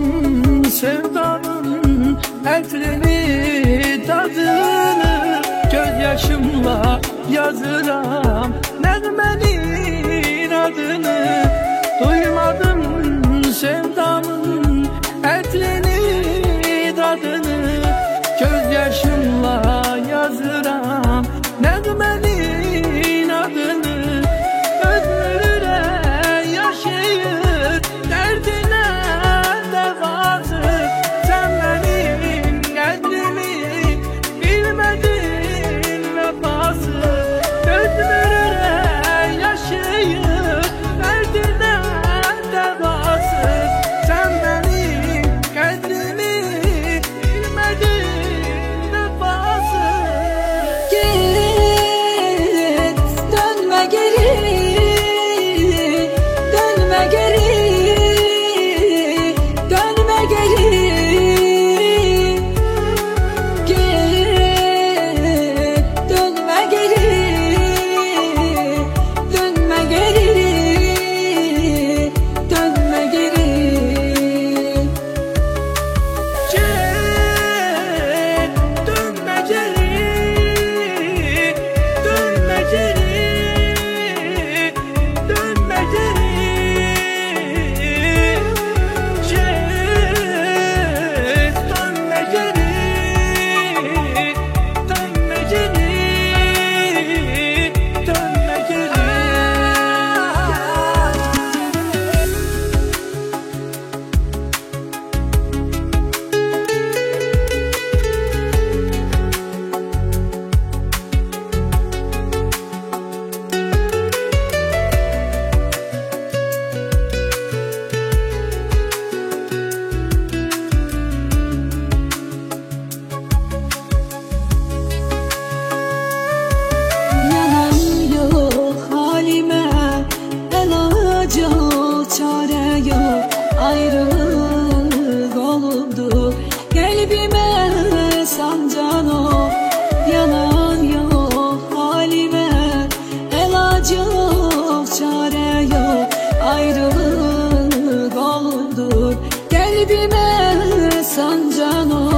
sevdanın elflerini tadını, gözyaşımla yazıram Nəğmənin adını. Duymadım sevdamın elflerini tadını, gözyaşımla yazıram Nəğmənin adını. Ömrüre yaşayır derdine devası, sen benim qədrimi bilmedin vefası. Ömrüre yaşayır derdine devası, sen benim qədrimi bilmedin vefası. Git dönme geri, dönme geri, dönme geri. Git dönme geri, dönme geri, dönme geri. Dönme geri, dönme geri, dönme geri. Dönme geri, dönme geri, dönme geri. Yalan yok halime, elac yok, çare yok. Ayrılık oldu kalbime sancan o. Yalan yok halime, elac yok, çare yok. Ayrılık oldu kalbime sancan o.